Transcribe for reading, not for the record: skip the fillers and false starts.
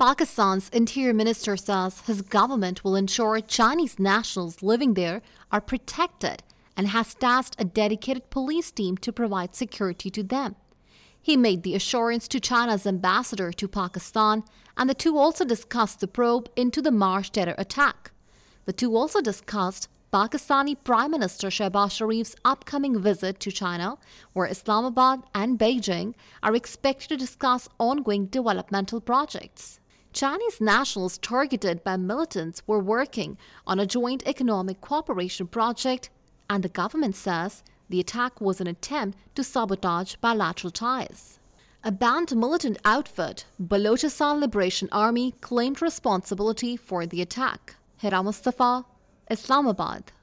Pakistan's Interior Minister says his government will ensure Chinese nationals living there are protected and has tasked a dedicated police team to provide security to them. He made the assurance to China's ambassador to Pakistan, and the two also discussed the probe into the March terror attack. The two also discussed Pakistani Prime Minister Shehbaz Sharif's upcoming visit to China, where Islamabad and Beijing are expected to discuss ongoing developmental projects. Chinese nationals targeted by militants were working on a joint economic cooperation project, and the government says the attack was an attempt to sabotage bilateral ties. A banned militant outfit, Balochistan Liberation Army, claimed responsibility for the attack. Hira Mustafa, Islamabad.